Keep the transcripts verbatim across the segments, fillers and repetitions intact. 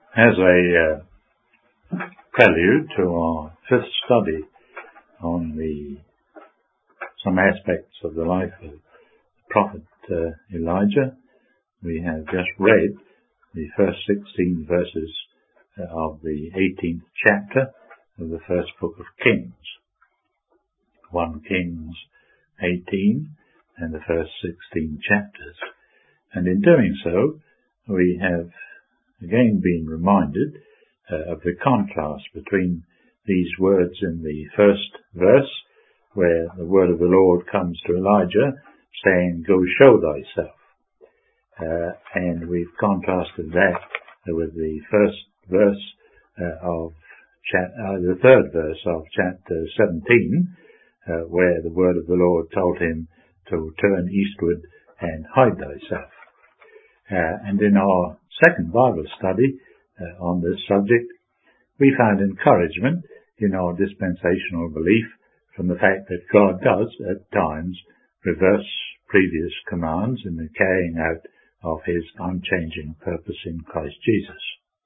As a uh, prelude to our fifth study on the some aspects of the life of the prophet uh, Elijah, we have just read the first sixteen verses uh, of the eighteenth chapter of the first book of Kings. First Kings eighteen and the first sixteen chapters. And in doing so, we have again been reminded uh, of the contrast between these words in the first verse, where the word of the Lord comes to Elijah saying, "Go show thyself." Uh, and we've contrasted that with the first verse uh, of cha- uh, the third verse of chapter seventeen, uh, where the word of the Lord told him to turn eastward and hide thyself. Uh, and in our second Bible study uh, on this subject, we found encouragement in our dispensational belief from the fact that God does, at times, reverse previous commands in the carrying out of his unchanging purpose in Christ Jesus.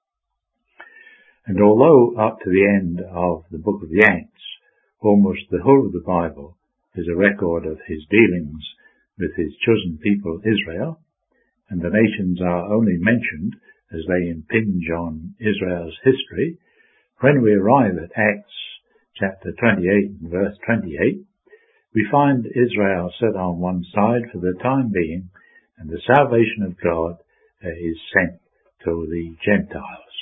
And although up to the end of the book of the Acts, almost the whole of the Bible is a record of his dealings with his chosen people Israel, and the nations are only mentioned as they impinge on Israel's history, when we arrive at Acts chapter twenty-eight and verse twenty-eight, we find Israel set on one side for the time being, and the salvation of God uh, is sent to the Gentiles.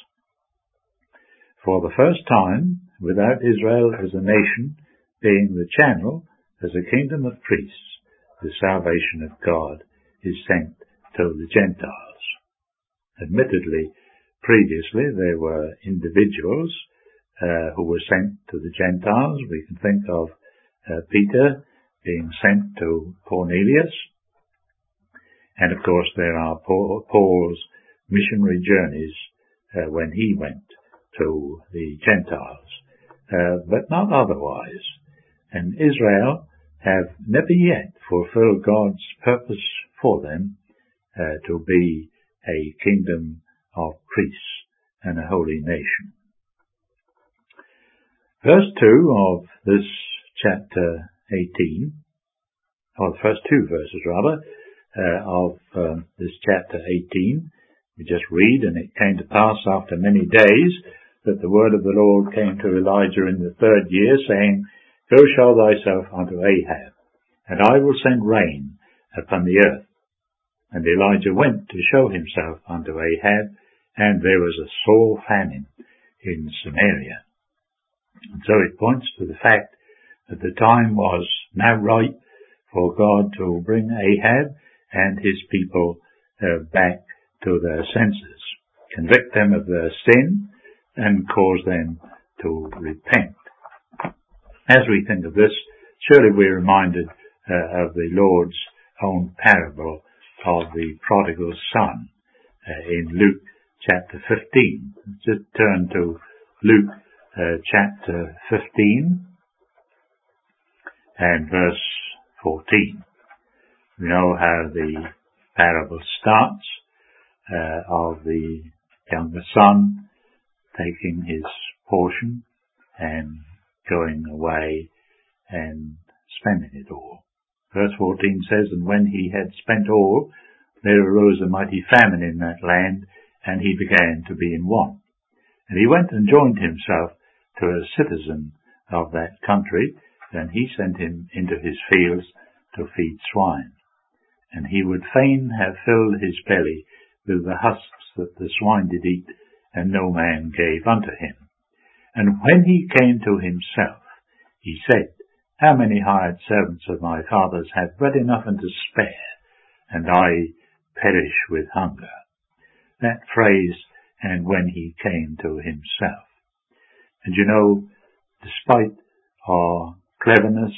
For the first time, without Israel as a nation being the channel as a kingdom of priests, the salvation of God is sent to the Gentiles. Admittedly, previously there were individuals uh, who were sent to the Gentiles. We can think of uh, Peter being sent to Cornelius. And of course there are Paul, Paul's missionary journeys uh, when he went to the Gentiles, uh, but not otherwise. And Israel have never yet fulfilled God's purpose for them uh, to be a kingdom of priests and a holy nation. Verse two of this chapter eighteen, or the first two verses rather, uh, of um, this chapter eighteen, we just read, "And it came to pass after many days that the word of the Lord came to Elijah in the third year, saying, Go show thyself unto Ahab, and I will send rain upon the earth. And Elijah went to show himself unto Ahab, and there was a sore famine in Samaria." And so it points to the fact that the time was now ripe for God to bring Ahab and his people uh, back to their senses, convict them of their sin, and cause them to repent. As we think of this, surely we're reminded uh, of the Lord's own parable of the prodigal son uh, in Luke chapter fifteen. Just turn to Luke uh, chapter fifteen and verse fourteen. We know how the parable starts uh, of the younger son taking his portion and going away and spending it all. Verse fourteen says, "And when he had spent all, there arose a mighty famine in that land, and he began to be in want. And he went and joined himself to a citizen of that country, and he sent him into his fields to feed swine. And he would fain have filled his belly with the husks that the swine did eat, and no man gave unto him. And when he came to himself, he said, How many hired servants of my father's have bread enough and to spare, and I perish with hunger." That phrase, "and when he came to himself." And you know, despite our cleverness,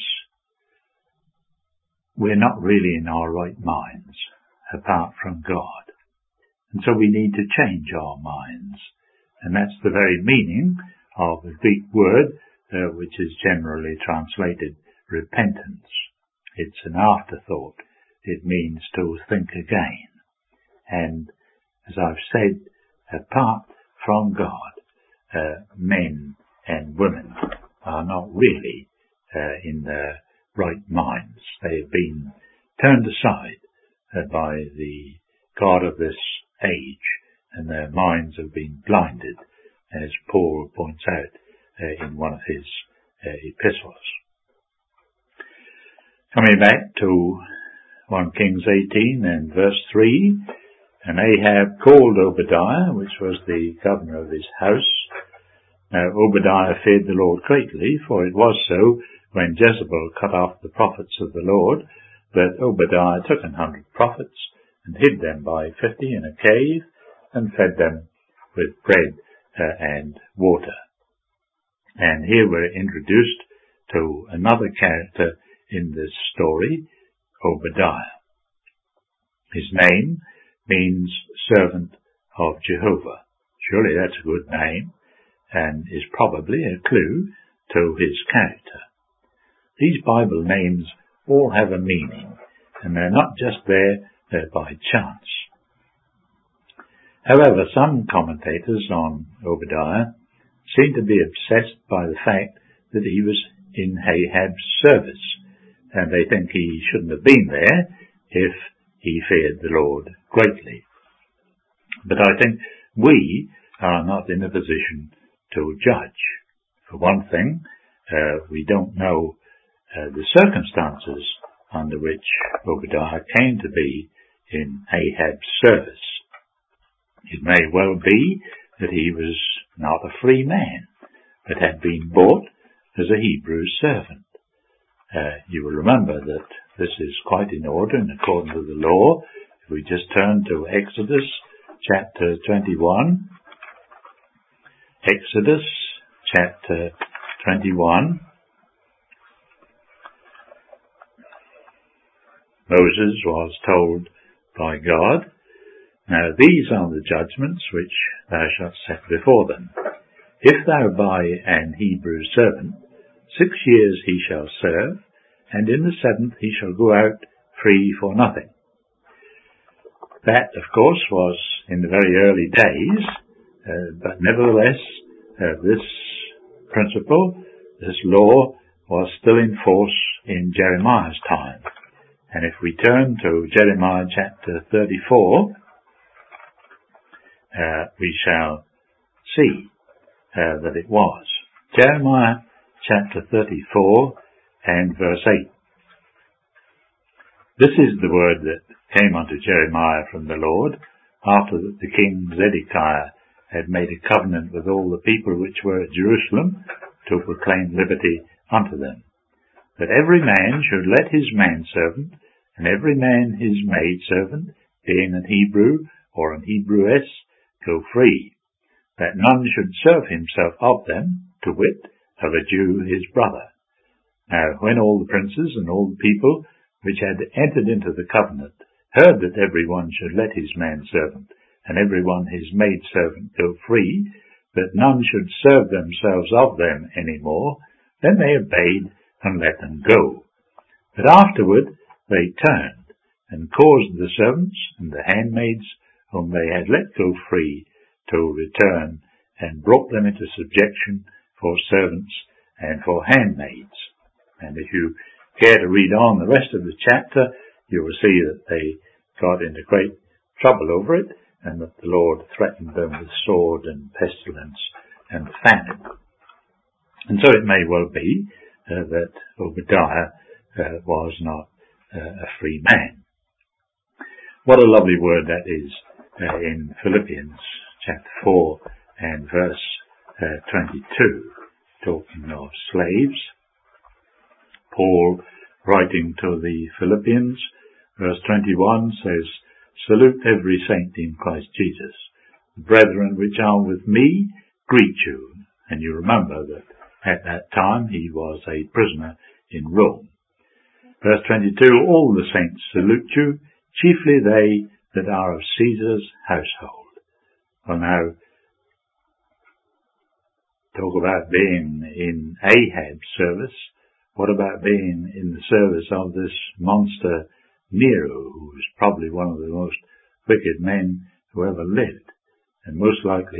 we're not really in our right minds apart from God. And so we need to change our minds. And that's the very meaning of the Greek word, uh, which is generally translated repentance. It's an afterthought. It means to think again. And as I've said, apart from God, uh, men and women are not really uh, in their right minds. They have been turned aside uh, by the God of this age, and their minds have been blinded, as Paul points out uh, in one of his uh, epistles. Coming back to First Kings eighteen and verse three, and Ahab called Obadiah, which was the governor of his house. Now Obadiah feared the Lord greatly, for it was so, when Jezebel cut off the prophets of the Lord, that Obadiah took an hundred prophets, and hid them by fifty in a cave, and fed them with bread uh, and water. And here we're introduced to another character in this story, Obadiah. His name means servant of Jehovah. Surely that's a good name, and is probably a clue to his character. These Bible names all have a meaning, and they're not just there uh, by chance. However, some commentators on Obadiah seem to be obsessed by the fact that he was in Ahab's service, and they think he shouldn't have been there if he feared the Lord greatly. But I think we are not in a position to judge. For one thing, uh, we don't know uh, the circumstances under which Obadiah came to be in Ahab's service. It may well be that he was not a free man, but had been bought as a Hebrew servant. Uh, you will remember that this is quite in order and according to the law. If we just turn to Exodus chapter twenty-one, Exodus chapter twenty-one, Moses was told by God, "Now these are the judgments which thou shalt set before them. If thou buy an Hebrew servant, six years he shall serve, and in the seventh he shall go out free for nothing." That, of course, was in the very early days, uh, but nevertheless, uh, this principle, this law, was still in force in Jeremiah's time. And if we turn to Jeremiah chapter thirty-four, uh, we shall see uh, that it was. Jeremiah chapter thirty-four and verse eight. "This is the word that came unto Jeremiah from the Lord, after that the king Zedekiah had made a covenant with all the people which were at Jerusalem, to proclaim liberty unto them, that every man should let his manservant, and every man his maidservant, being an Hebrew or an Hebrewess, go free, that none should serve himself of them, to wit, of a Jew his brother. Now when all the princes and all the people which had entered into the covenant heard that every one should let his manservant, and every one his maidservant go free, that none should serve themselves of them any more, then they obeyed and let them go. But afterward they turned, and caused the servants and the handmaids whom they had let go free to return, and brought them into subjection for servants and for handmaids." And if you care to read on the rest of the chapter, you will see that they got into great trouble over it, and that the Lord threatened them with sword and pestilence and famine. And so it may well be uh, that Obadiah uh, was not uh, a free man. What a lovely word that is uh, in Philippians chapter four and verse uh, twenty-two, talking of slaves. Paul, writing to the Philippians, verse twenty-one says, "Salute every saint in Christ Jesus. The brethren which are with me greet you." And you remember that at that time he was a prisoner in Rome. Verse twenty-two, "All the saints salute you, chiefly they that are of Caesar's household." Well, now, talk about being in Ahab's service. What about being in the service of this monster Nero, who was probably one of the most wicked men who ever lived, and most likely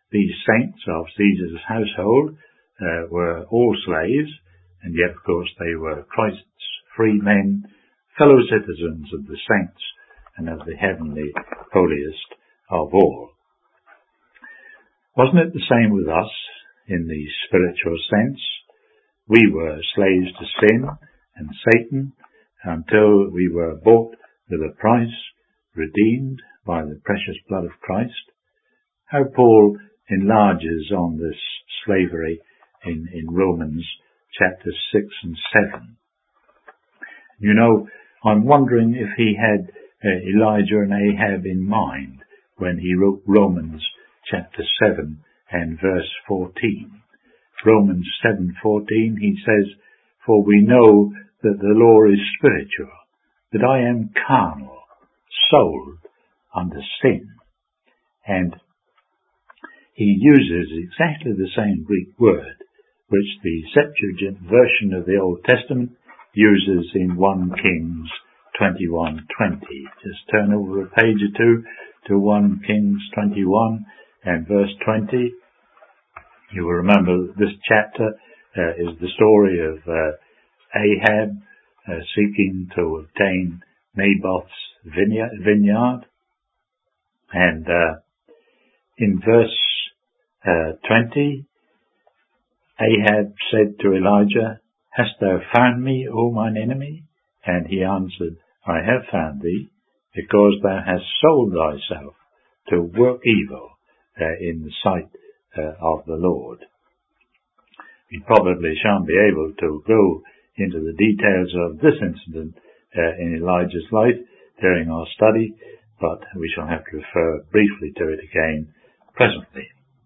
these saints of Caesar's household uh, were all slaves, and yet, of course, they were Christ's free men, fellow citizens of the saints and of the heavenly holiest of all. Wasn't it the same with us in the spiritual sense? We were slaves to sin and Satan until we were bought with a price, redeemed by the precious blood of Christ. How Paul enlarges on this slavery in, in Romans chapters six and seven. You know, I'm wondering if he had uh, Elijah and Ahab in mind when he wrote Romans chapter seven and verse fourteen. Romans seven fourteen, he says, "For we know that the law is spiritual, that I am carnal, sold under sin." And he uses exactly the same Greek word which the Septuagint version of the Old Testament uses in First Kings twenty-one twenty. Just turn over a page or two to First Kings twenty-one and verse twenty. You will remember that this chapter uh, is the story of uh, Ahab uh, seeking to obtain Naboth's vineyard. And uh, in verse uh, twenty, Ahab said to Elijah, "Hast thou found me, O mine enemy?" And he answered, "I have found thee, because thou hast sold thyself to work evil uh, in the sight uh, of the Lord." We probably shan't be able to go into the details of this incident uh, in Elijah's life during our study, but we shall have to refer briefly to it again presently.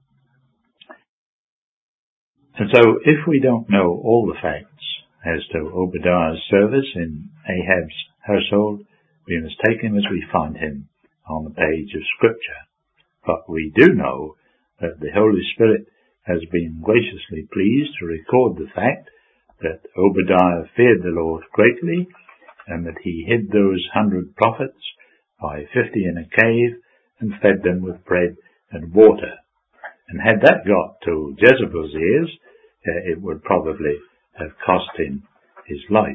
And so, if we don't know all the facts as to Obadiah's service in Ahab's household, we must take him as we find him on the page of Scripture. But we do know that the Holy Spirit has been graciously pleased to record the fact that Obadiah feared the Lord greatly, and that he hid those hundred prophets by fifty in a cave and fed them with bread and water. And had that got to Jezebel's ears, uh, it would probably have cost him his life.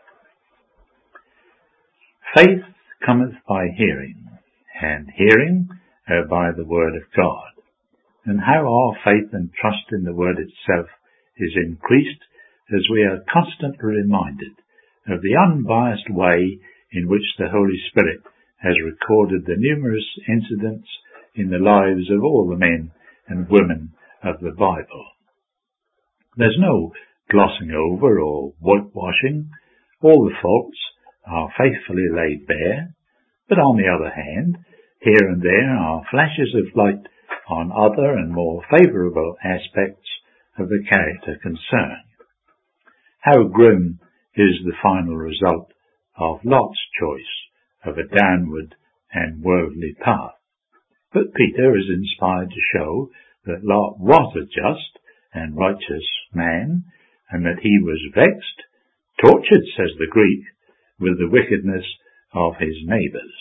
Faith cometh by hearing, and hearing uh, by the word of God. And how our faith and trust in the word itself is increased as we are constantly reminded of the unbiased way in which the Holy Spirit has recorded the numerous incidents in the lives of all the men and women of the Bible. There's no glossing over or whitewashing. All the faults are faithfully laid bare, but on the other hand, here and there are flashes of light on other and more favourable aspects of the character concerned. How grim is the final result of Lot's choice of a downward and worldly path. But Peter is inspired to show that Lot was a just and righteous man, and that he was vexed, tortured, says the Greek, with the wickedness of his neighbours.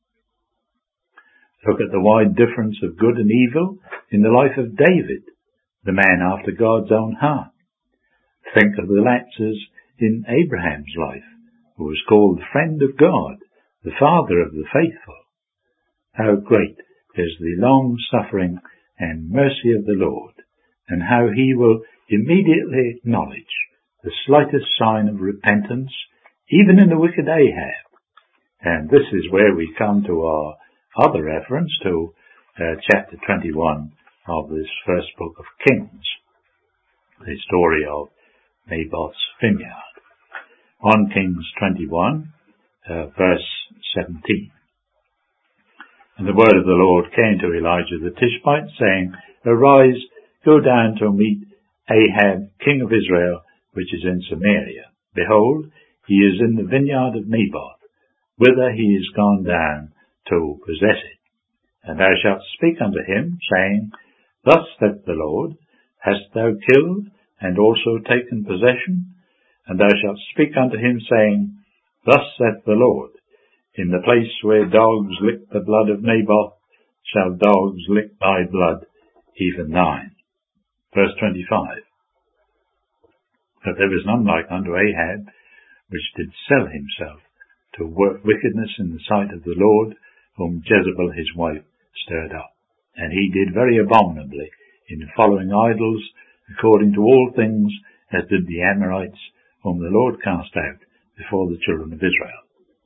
Look at the wide difference of good and evil in the life of David, the man after God's own heart. Think of the lapses in Abraham's life, who was called the friend of God, the father of the faithful. How great is the long-suffering and mercy of the Lord, and how he will immediately acknowledge the slightest sign of repentance, even in the wicked Ahab. And this is where we come to our other reference to uh, chapter twenty-one of this first book of Kings, the story of Naboth's vineyard. First Kings twenty-one, uh, verse seventeen. And the word of the Lord came to Elijah the Tishbite, saying, Arise, go down to meet Ahab, king of Israel, which is in Samaria. Behold, he is in the vineyard of Naboth, whither he is gone down to possess it. And thou shalt speak unto him, saying, Thus saith the Lord, Hast thou killed, and also taken possession? And thou shalt speak unto him, saying, Thus saith the Lord, In the place where dogs lick the blood of Naboth, shall dogs lick thy blood, even thine. Verse twenty-five. But there was none like unto Ahab, which did sell himself to work wickedness in the sight of the Lord, whom Jezebel his wife stirred up. And he did very abominably in following idols, according to all things as did the Amorites, whom the Lord cast out before the children of Israel.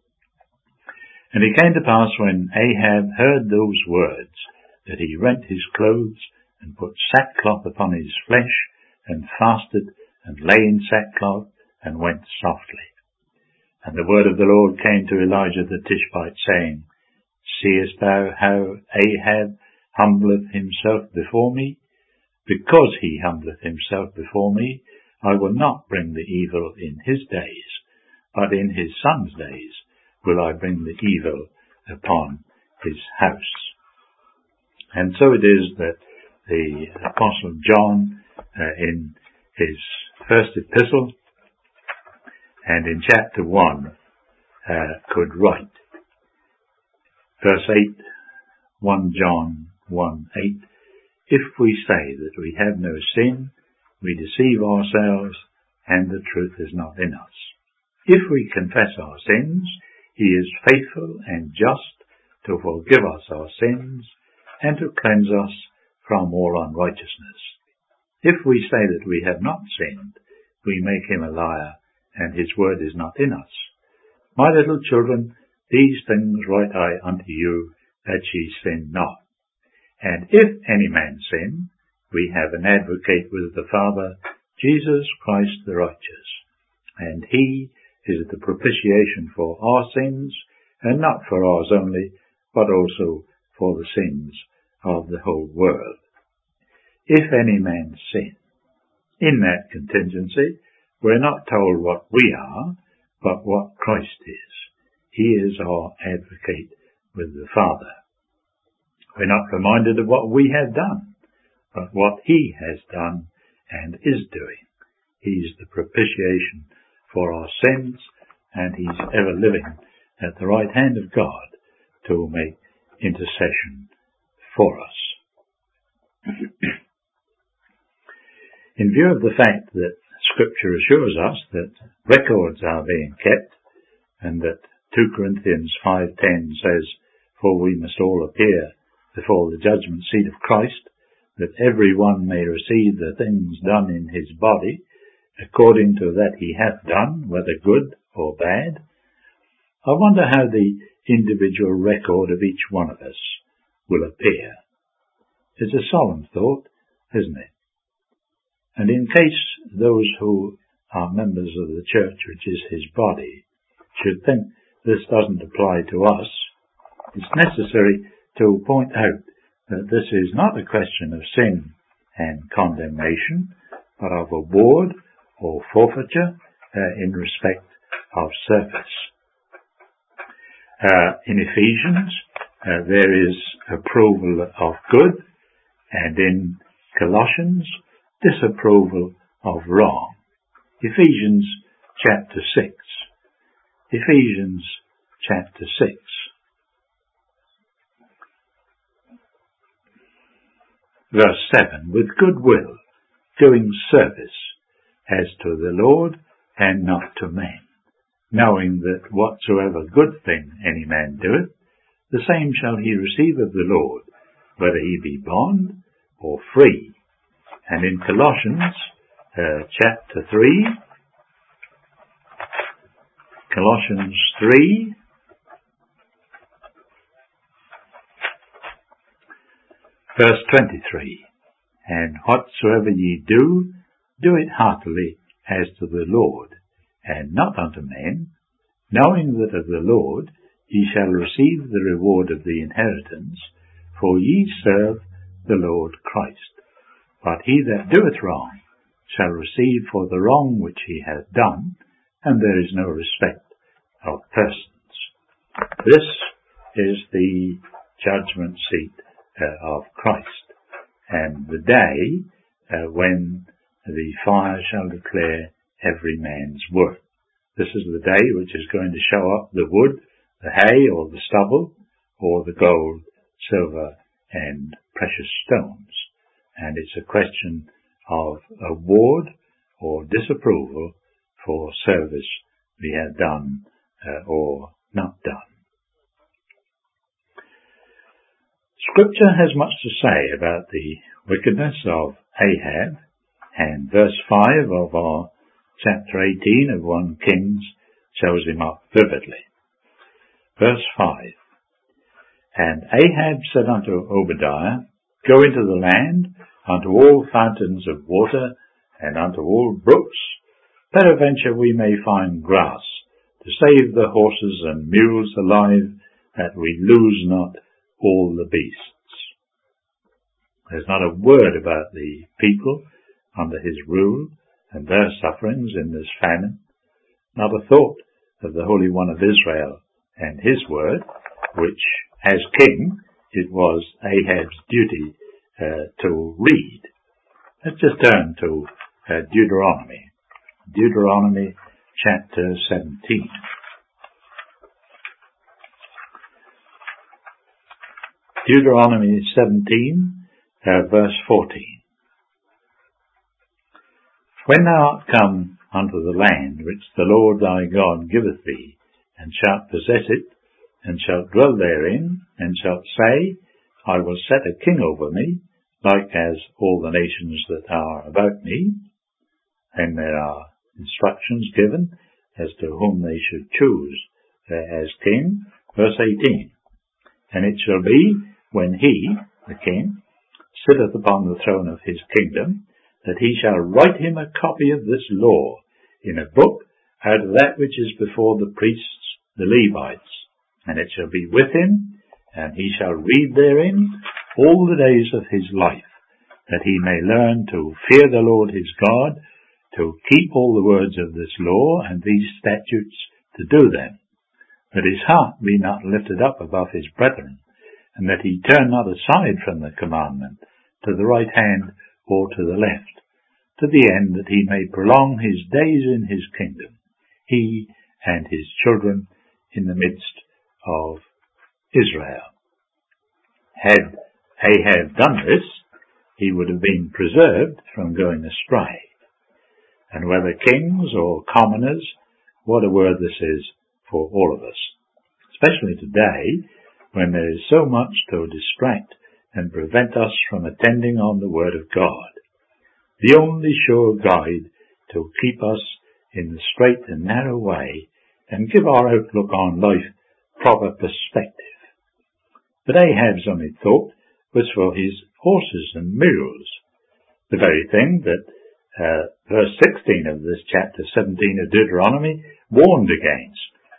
And it came to pass, when Ahab heard those words, that he rent his clothes, and put sackcloth upon his flesh, and fasted, and lay in sackcloth, and went softly. And the word of the Lord came to Elijah the Tishbite, saying, Seest thou how Ahab humbleth himself before me? Because he humbleth himself before me, I will not bring the evil in his days, but in his son's days will I bring the evil upon his house. And so it is that the Apostle John, uh, in his first epistle, and in chapter one, uh, could write, verse eight, First John one eight, If we say that we have no sin, we deceive ourselves, and the truth is not in us. If we confess our sins, he is faithful and just to forgive us our sins, and to cleanse us from all unrighteousness. If we say that we have not sinned, we make him a liar, and his word is not in us. My little children, these things write I unto you, that ye sin not. And if any man sin, we have an advocate with the Father, Jesus Christ the righteous. And he is the propitiation for our sins, and not for ours only, but also for the sins of the whole world. If any man sin, in that contingency, we're not told what we are, but what Christ is. He is our advocate with the Father. We're not reminded of what we have done, but what he has done and is doing. He's the propitiation for our sins, and he's ever living at the right hand of God to make intercession for us. In view of the fact that Scripture assures us that records are being kept, and that two Corinthians five ten says, For we must all appear before the judgment seat of Christ, that every one may receive the things done in his body, according to that he hath done, whether good or bad. I wonder how the individual record of each one of us will appear. It's a solemn thought, isn't it? And in case those who are members of the church, which is his body, should think this doesn't apply to us, it's necessary to point out that this is not a question of sin and condemnation, but of award or forfeiture uh, in respect of service. Uh, in Ephesians, uh, there is approval of good, and in Colossians, disapproval of wrong. Ephesians chapter six. Ephesians chapter six. Verse seven, with good will, doing service as to the Lord and not to men, knowing that whatsoever good thing any man doeth, the same shall he receive of the Lord, whether he be bond or free. And in Colossians uh, chapter three, Colossians three, verse twenty-three, And whatsoever ye do, do it heartily as to the Lord, and not unto men, knowing that of the Lord ye shall receive the reward of the inheritance, for ye serve the Lord Christ. But he that doeth wrong shall receive for the wrong which he hath done, and there is no respect of persons. This is the judgment seat uh, of Christ, and the day uh, when the fire shall declare every man's work. This is the day which is going to show up the wood, the hay, or the stubble, or the gold, silver, and precious stones. and it's a question of award or disapproval for service we have done uh, or not done. Scripture has much to say about the wickedness of Ahab, and verse five of our chapter eighteen of First Kings shows him up vividly. Verse five, And Ahab said unto Obadiah, Go into the land, unto all fountains of water, and unto all brooks, peradventure we may find grass, to save the horses and mules alive, that we lose not all the beasts. There's not a word about the people under his rule and their sufferings in this famine, not a thought of the Holy One of Israel and his word, which, as king, it was Ahab's duty uh, to read. Let's just turn to uh, Deuteronomy. Deuteronomy chapter seventeen. Deuteronomy seventeen, uh, verse fourteen. When thou art come unto the land which the Lord thy God giveth thee, and shalt possess it, and shalt dwell therein, and shalt say, I will set a king over me, like as all the nations that are about me. And there are instructions given as to whom they should choose uh, as king. Verse eighteen. And it shall be, when he, the king, sitteth upon the throne of his kingdom, that he shall write him a copy of this law in a book out of that which is before the priests, the Levites. And it shall be with him, and he shall read therein all the days of his life, that he may learn to fear the Lord his God, to keep all the words of this law and these statutes, to do them, that his heart be not lifted up above his brethren, and that he turn not aside from the commandment to the right hand or to the left, to the end that he may prolong his days in his kingdom, he and his children in the midst of Israel. Had Ahab done this, he would have been preserved from going astray. And whether kings or commoners, what a word this is for all of us, especially today, when there is so much to distract and prevent us from attending on the Word of God, the only sure guide to keep us in the straight and narrow way and give our outlook on life proper perspective. But Ahab's only thought was for his horses and mules, the very thing that uh, verse sixteen of this chapter seventeen of Deuteronomy warned against.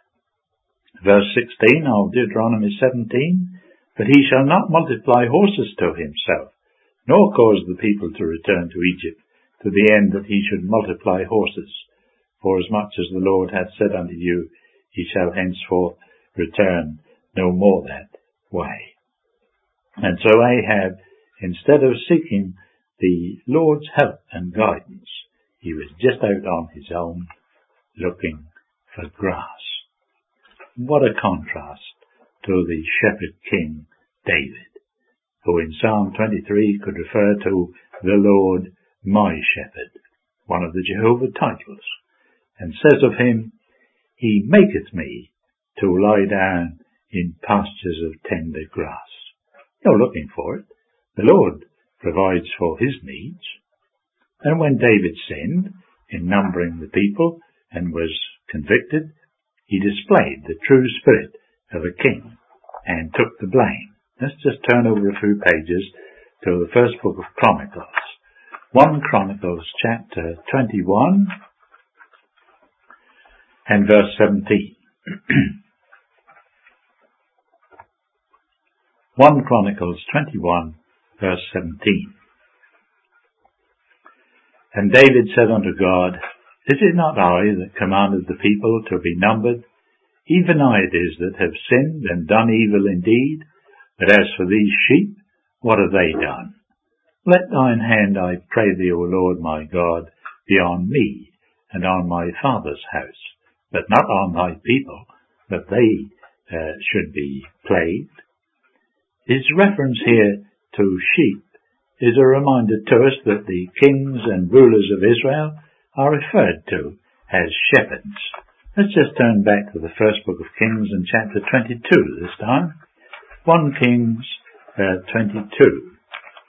Verse sixteen of Deuteronomy seventeen, But he shall not multiply horses to himself, nor cause the people to return to Egypt, to the end that he should multiply horses. For as much as the Lord hath said unto you, he shall henceforth return no more that way. And so Ahab, instead of seeking the Lord's help and guidance, he was just out on his own, looking for grass. What a contrast to the shepherd king David, who in Psalm twenty-three could refer to the Lord my shepherd, one of the Jehovah titles, and says of him, He maketh me to lie down in pastures of tender grass. No looking for it. The Lord provides for his needs. And when David sinned in numbering the people and was convicted, he displayed the true spirit of a king and took the blame. Let's just turn over a few pages to the first book of Chronicles. First Chronicles chapter twenty-one and verse seventeen. First Chronicles twenty-one verse seventeen. And David said unto God, Is it not I that commanded the people to be numbered? Even I it is that have sinned and done evil indeed. But as for these sheep, what have they done? Let thine hand, I pray thee, O Lord my God, be on me and on my father's house, but not on thy people, that they uh, should be plagued. His reference here to sheep is a reminder to us that the kings and rulers of Israel are referred to as shepherds. Let's just turn back to the first book of Kings and chapter twenty-two this time. First Kings uh, twenty-two.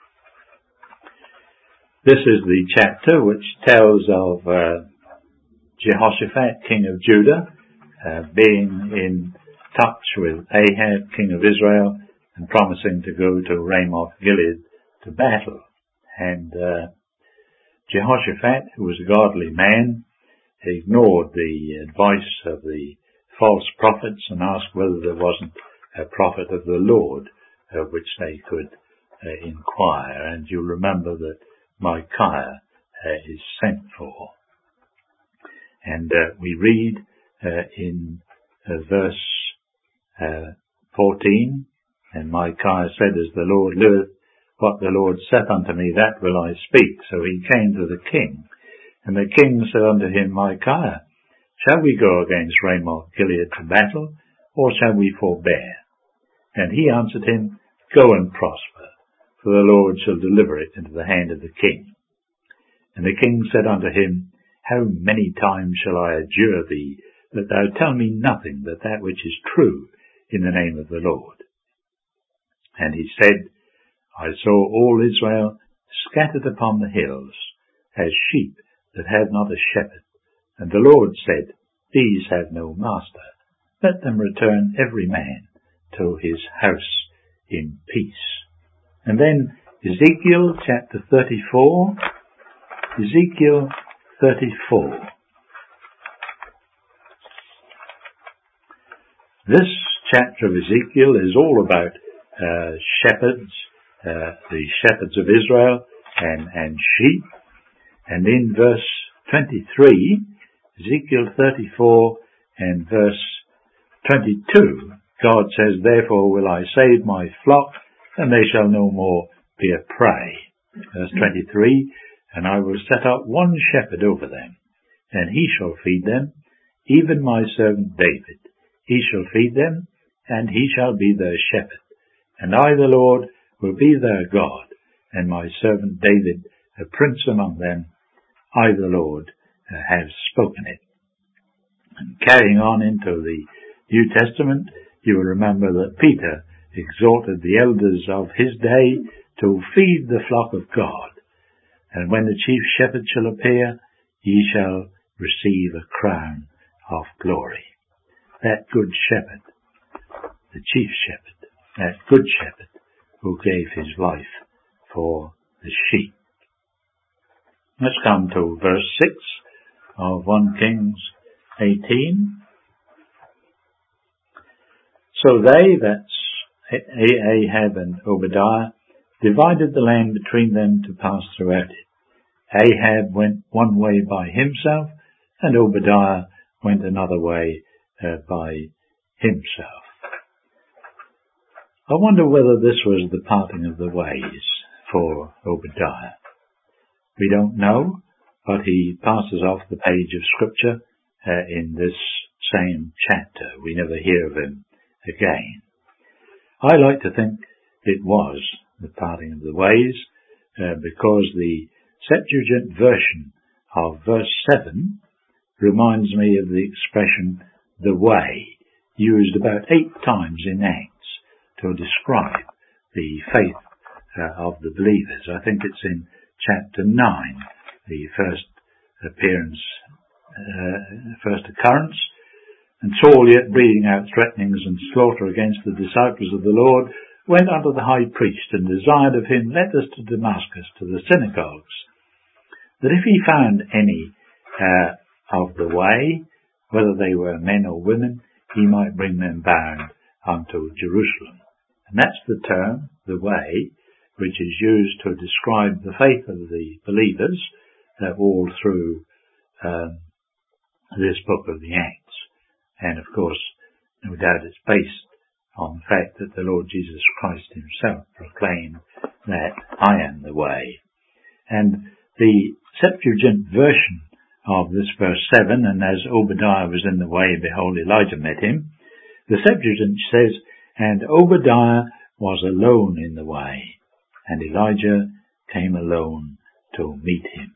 This is the chapter which tells of uh, Jehoshaphat, king of Judah, uh, being in touch with Ahab, king of Israel, and promising to go to Ramoth Gilead to battle. And uh, Jehoshaphat, who was a godly man, ignored the advice of the false prophets and asked whether there wasn't a prophet of the Lord of uh, which they could uh, inquire. And you'll remember that Micaiah uh, is sent for. And uh, we read uh, in uh, verse uh, fourteen, and Micaiah said, As the Lord liveth, what the Lord saith unto me, that will I speak. So he came to the king. And the king said unto him, Micaiah, shall we go against Ramoth Gilead to battle, or shall we forbear? And he answered him, Go and prosper, for the Lord shall deliver it into the hand of the king. And the king said unto him, How many times shall I adjure thee, that thou tell me nothing but that which is true in the name of the Lord? And he said, I saw all Israel scattered upon the hills, as sheep that have not a shepherd. And the Lord said, These have no master. Let them return every man to his house in peace. And then Ezekiel chapter thirty-four. Ezekiel thirty-four. This chapter of Ezekiel is all about uh, shepherds, uh, the shepherds of Israel and, and sheep. And in verse twenty-three, Ezekiel thirty-four and verse twenty-two, God says, Therefore will I save my flock, and they shall no more be a prey. Verse twenty-three, And I will set up one shepherd over them, and he shall feed them, even my servant David. He shall feed them, and he shall be their shepherd. And I, the Lord, will be their God, and my servant David, a prince among them. I, the Lord, uh, have spoken it. And carrying on into the New Testament, you will remember that Peter exhorted the elders of his day to feed the flock of God. And when the chief shepherd shall appear, ye shall receive a crown of glory. That good shepherd, the chief shepherd, that good shepherd who gave his life for the sheep. Let's come to verse six of First Kings eighteen. So they, that's Ahab and Obadiah, divided the land between them to pass throughout it. Ahab went one way by himself, and Obadiah went another way uh, by himself. I wonder whether this was the parting of the ways for Obadiah. We don't know, but he passes off the page of Scripture uh, in this same chapter. We never hear of him again. I like to think it was the parting of the ways uh, because the Septuagint version of verse seven reminds me of the expression the way, used about eight times in Acts to describe the faith uh, of the believers. I think it's in chapter nine, the first appearance, uh, first occurrence. And Saul, yet breathing out threatenings and slaughter against the disciples of the Lord, went unto the high priest and desired of him letters to Damascus, to the synagogues, that if he found any uh, of the way, whether they were men or women, he might bring them bound unto Jerusalem. And that's the term, the way, which is used to describe the faith of the believers uh, all through um, this book of the Acts. And of course, no doubt it's based on the fact that the Lord Jesus Christ himself proclaimed that I am the way. And the Septuagint version of this verse seven, and as Obadiah was in the way, behold, Elijah met him, the Septuagint says, and Obadiah was alone in the way, and Elijah came alone to meet him.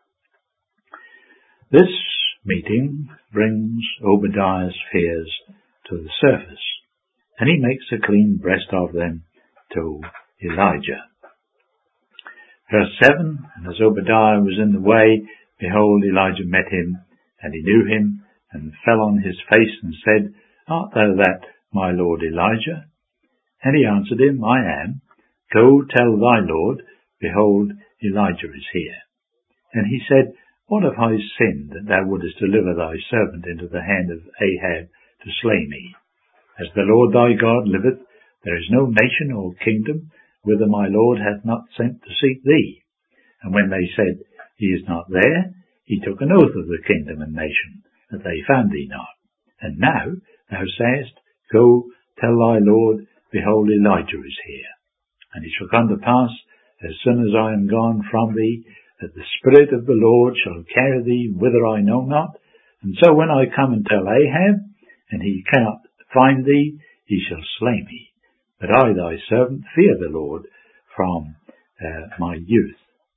This meeting brings Obadiah's fears to the surface, and he makes a clean breast of them to Elijah. Verse seven, and as Obadiah was in the way, behold, Elijah met him, and he knew him, and fell on his face, and said, Art thou that, my lord Elijah? And he answered him, I am. Go tell thy lord, behold, Elijah is here. And he said, What have I sinned, that thou wouldest deliver thy servant into the hand of Ahab to slay me? As the Lord thy God liveth, there is no nation or kingdom whither my Lord hath not sent to seek thee. And when they said, He is not there, he took an oath of the kingdom and nation, that they found thee not. And now thou sayest, Go, tell thy Lord, behold, Elijah is here. And it shall come to pass, as soon as I am gone from thee, that the Spirit of the Lord shall carry thee whither I know not. And so when I come and tell Ahab, and he cannot find thee, he shall slay me. But I, thy servant, fear the Lord from uh, my youth.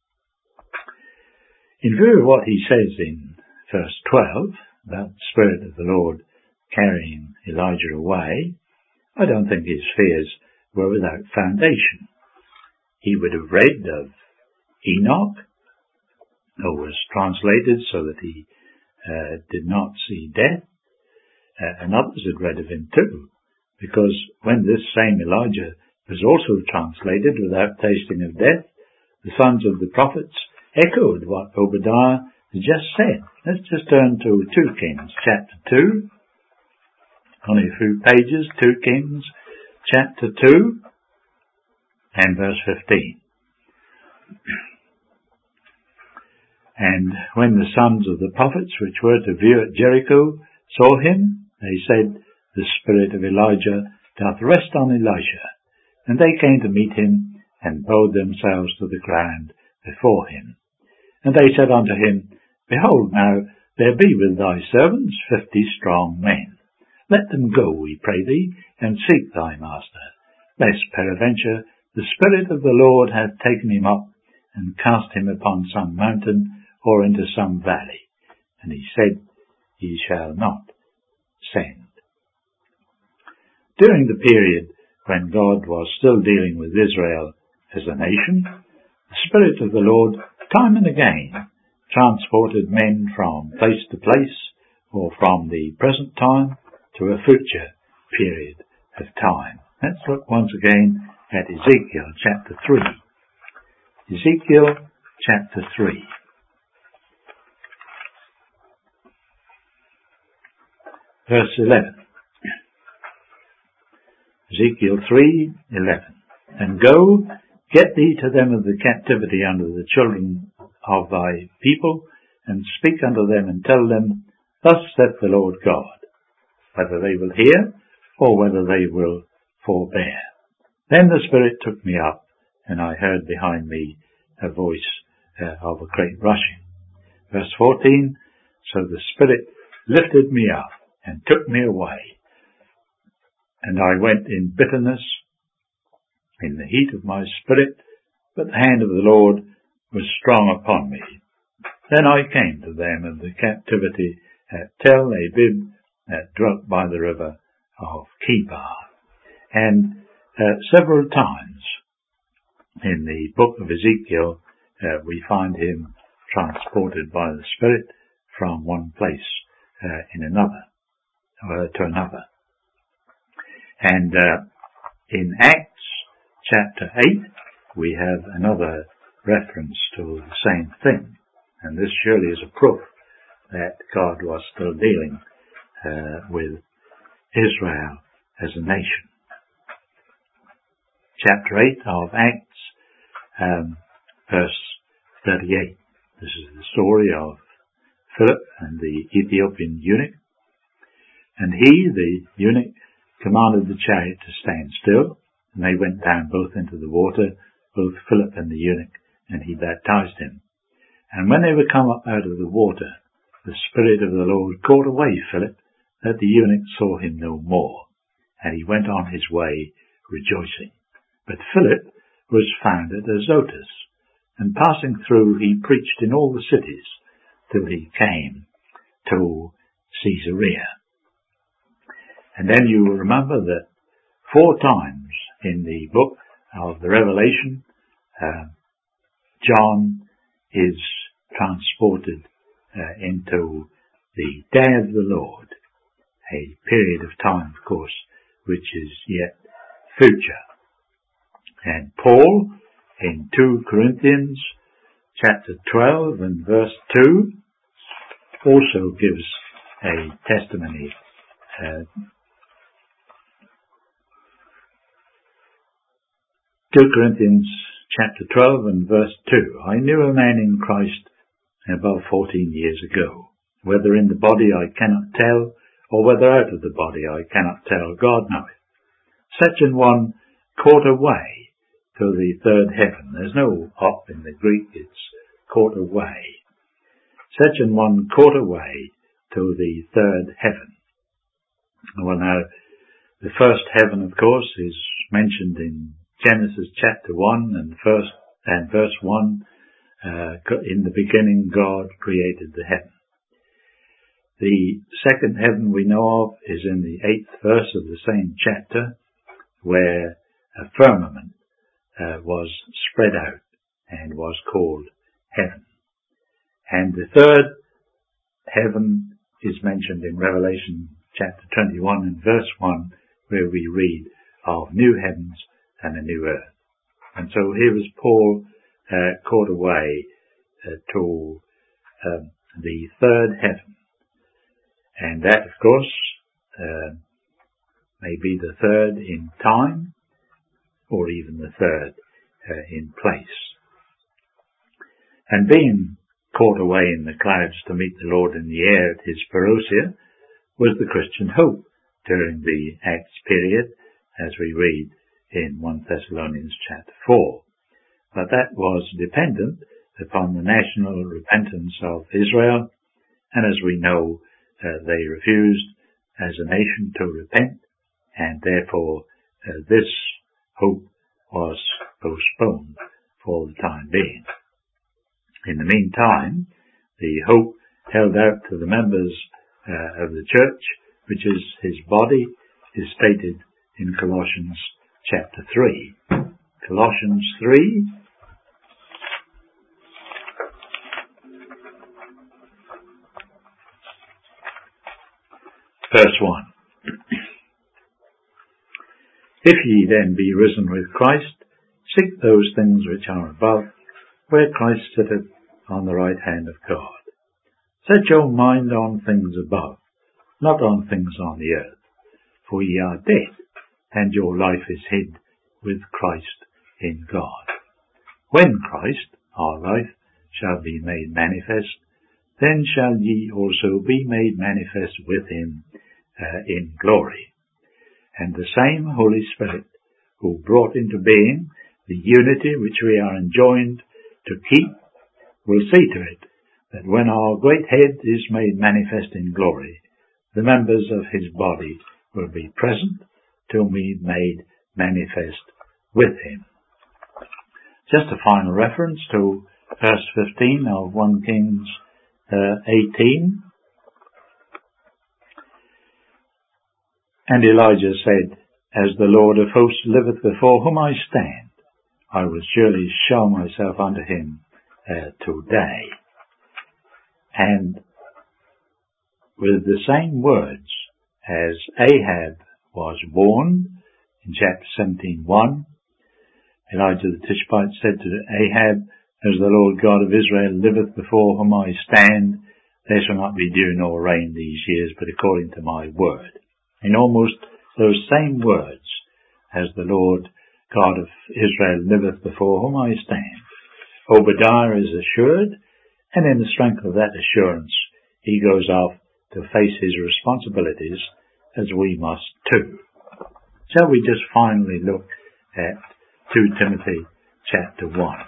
In view of what he says in verse twelve, about the Spirit of the Lord carrying Elijah away, I don't think his fears were without foundation. He would have read of Enoch, who was translated so that he uh, did not see death, uh, and others had read of him too, because when this same Elijah was also translated without tasting of death, the sons of the prophets echoed what Obadiah had just said. Let's just turn to two Kings chapter two. Only a few pages, two Kings chapter two and verse fifteen. And when the sons of the prophets which were to view at Jericho saw him, they said, The spirit of Elijah doth rest on Elisha. And they came to meet him, and bowed themselves to the ground before him. And they said unto him, Behold, now there be with thy servants fifty strong men. Let them go, we pray thee, and seek thy master, lest peradventure the Spirit of the Lord hath taken him up, and cast him upon some mountain, or into some valley. And he said, He shall not send. During the period when God was still dealing with Israel as a nation, the Spirit of the Lord, time and again, transported men from place to place, or from the present time to a future period of time. Let's look once again at Ezekiel chapter three. Ezekiel chapter three. Verse eleven. Ezekiel three eleven. And go, get thee to them of the captivity under the children of thy people, and speak unto them, and tell them, Thus saith the Lord God, whether they will hear, or whether they will forbear. Then the Spirit took me up, and I heard behind me a voice uh, of a great rushing. Verse fourteen. So the Spirit lifted me up, and took me away. And I went in bitterness, in the heat of my spirit, but the hand of the Lord was strong upon me. Then I came to them of the captivity at Tel Abib, that dwelt by the river of Chebar. And uh, several times in the book of Ezekiel, uh, we find him transported by the Spirit from one place uh, in another, or to another. And uh, in Acts chapter eight, we have another reference to the same thing. And this surely is a proof that God was still dealing uh, with Israel as a nation. Chapter eight of Acts, um, verse thirty-eight. This is the story of Philip and the Ethiopian eunuch. And he, the eunuch, commanded the chariot to stand still, and they went down both into the water, both Philip and the eunuch, and he baptized him. And when they were come up out of the water, the Spirit of the Lord caught away Philip, that the eunuch saw him no more, and he went on his way rejoicing. But Philip was found at Azotus, and passing through he preached in all the cities till he came to Caesarea. And then you will remember that four times in the book of the Revelation, uh, John is transported uh, into the day of the Lord, a period of time, of course, which is yet future. And Paul, in two Corinthians chapter twelve and verse two, also gives a testimony. Uh, two Corinthians chapter twelve and verse two. I knew a man in Christ above fourteen years ago. Whether in the body I cannot tell, or whether out of the body I cannot tell, God knoweth. Such an one caught away to the third heaven. There's no up in the Greek, it's caught away. Such an one caught away to the third heaven. Well, now, the first heaven, of course, is mentioned in Genesis chapter one and first and verse one. Uh, in the beginning, God created the heaven. The second heaven we know of is in the eighth verse of the same chapter, where a firmament uh, was spread out and was called heaven. And the third heaven is mentioned in Revelation chapter twenty-one and verse one, where we read of new heavens and a new earth. And so here was Paul uh, caught away uh, to um, the third heaven. And that, of course, uh, may be the third in time, or even the third uh, in place. And being caught away in the clouds to meet the Lord in the air at his parousia was the Christian hope during the Acts period, as we read in First Thessalonians chapter four. But that was dependent upon the national repentance of Israel, and as we know, uh, they refused as a nation to repent, and therefore uh, this hope was postponed for the time being. In the meantime, the hope held out to the members uh, of the church, which is his body, is stated in Colossians chapter three. Colossians three, verse one. If ye then be risen with Christ, seek those things which are above, where Christ sitteth on the right hand of God. Set your mind on things above, not on things on the earth. For ye are dead, and your life is hid with Christ in God. When Christ, our life, shall be made manifest, then shall ye also be made manifest with him uh, in glory. And the same Holy Spirit, who brought into being the unity which we are enjoined to keep, will see to it that when our great head is made manifest in glory, the members of his body will be present to be made manifest with him. Just a final reference to verse fifteen of First Kings uh, eighteen. And Elijah said, As the Lord of hosts liveth before whom I stand, I will surely show myself unto him uh, today. And with the same words as Ahab was warned in chapter seventeen one, Elijah the Tishbite said to Ahab, As the Lord God of Israel liveth before whom I stand, there shall not be dew nor rain these years, but according to my word. In almost those same words, as the Lord God of Israel liveth before whom I stand, Obadiah is assured, and in the strength of that assurance, he goes off to face his responsibilities, as we must too. Shall we just finally look at Second Timothy chapter one?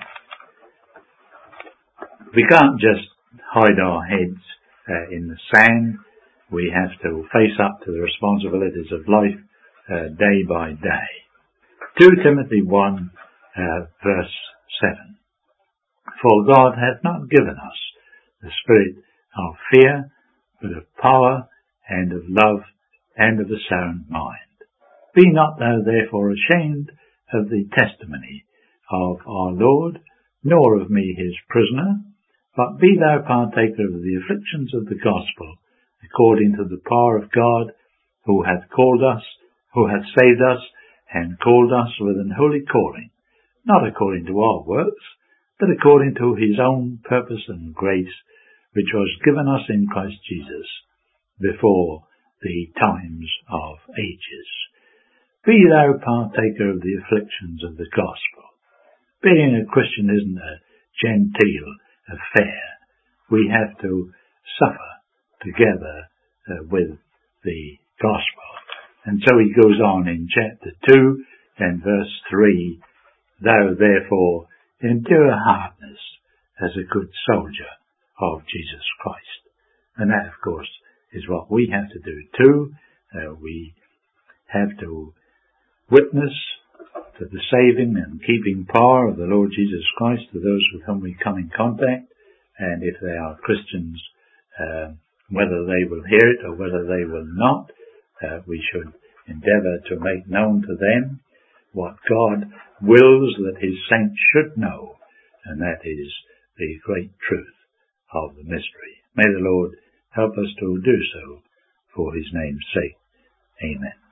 We can't just hide our heads uh, in the sand. We have to face up to the responsibilities of life uh, day by day. Second Timothy one, uh, verse seven. For God hath not given us the spirit of fear, but of power, and of love, and of a sound mind. Be not thou therefore ashamed of the testimony of our Lord, nor of me his prisoner, but be thou partaker of the afflictions of the gospel, according to the power of God, who hath called us, who hath saved us, and called us with an holy calling, not according to our works, but according to his own purpose and grace, which was given us in Christ Jesus before the times of ages. Be thou partaker of the afflictions of the gospel. Being a Christian isn't a genteel affair. We have to suffer together uh, with the gospel. And so he goes on in chapter two and verse three, Thou therefore endure hardness as a good soldier of Jesus Christ. And that, of course, is what we have to do too. Uh, we have to witness to the saving and keeping power of the Lord Jesus Christ to those with whom we come in contact. And if they are Christians, uh, whether they will hear it or whether they will not, uh, we should endeavour to make known to them what God wills that his saints should know, and that is the great truth of the mystery. May the Lord help us to do so for his name's sake. Amen.